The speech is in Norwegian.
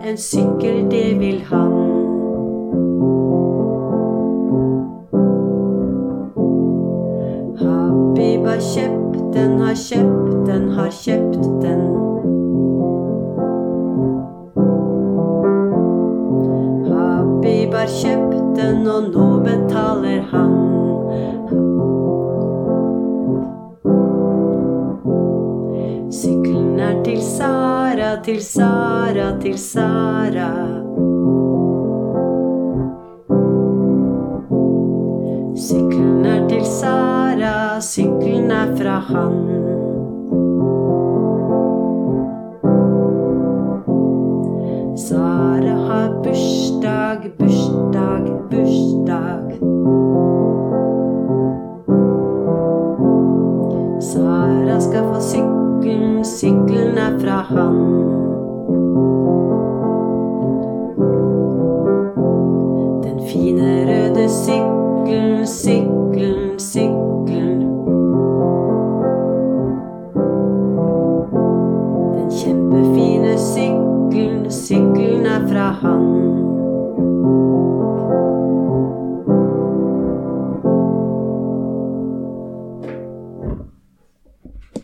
en sykkel, det vil han. Habib har kjøpt den, har kjøpt den, har kjøpt den. Habib har kjøpt den, og nå betaler han. Sykkelen er til Sara, til Sara, til Sara. Sykkelen er til Sara, sykkelen er fra han. Sara har bursdag, bursdag, bursdag. Sara skal få sykkelen, sykkelen er fra han. Den fine røde sykkelen, sykkelen, sykkelen. Den kjempefine sykkelen, sykkelen er fra han.